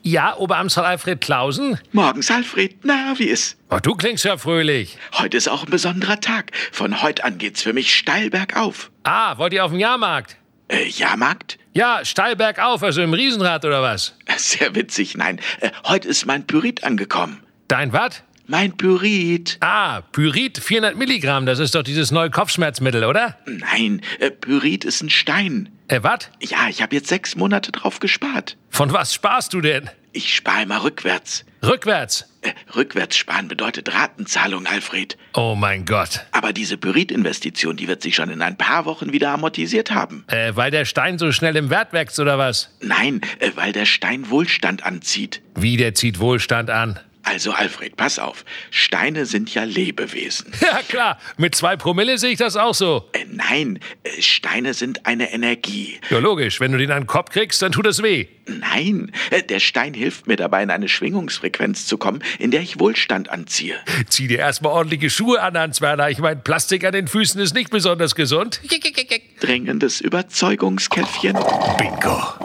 Ja, Oberamtsrat Alfred Clausen? Morgens, Alfred. Na, wie ist? Oh, du klingst ja fröhlich. Heute ist auch ein besonderer Tag. Von heute an geht's für mich steil bergauf. Ah, wollt ihr auf den Jahrmarkt? Jahrmarkt? Ja, steil bergauf, also im Riesenrad oder was? Sehr witzig, nein. Heute ist mein Pyrit angekommen. Dein was? Mein Pyrit. Ah, Pyrit 400 Milligramm, das ist doch dieses neue Kopfschmerzmittel, oder? Nein, Pyrit ist ein Stein. Was? Ja, ich habe jetzt 6 Monate drauf gespart. Von was sparst du denn? Ich spare immer rückwärts. Rückwärts? Rückwärts sparen bedeutet Ratenzahlung, Alfred. Oh mein Gott. Aber diese Pyrit-Investition, die wird sich schon in ein paar Wochen wieder amortisiert haben. Weil der Stein so schnell im Wert wächst, oder was? Nein, weil der Stein Wohlstand anzieht. Wie, der zieht Wohlstand an? Also Alfred, pass auf. Steine sind ja Lebewesen. Ja klar, mit 2 Promille sehe ich das auch so. Nein, Steine sind eine Energie. Ja logisch, wenn du den an den Kopf kriegst, dann tut es weh. Nein, der Stein hilft mir dabei, in eine Schwingungsfrequenz zu kommen, in der ich Wohlstand anziehe. Zieh dir erstmal ordentliche Schuhe an, Hans-Werner. Ich meine, Plastik an den Füßen ist nicht besonders gesund. Dringendes Überzeugungskäffchen. Bingo.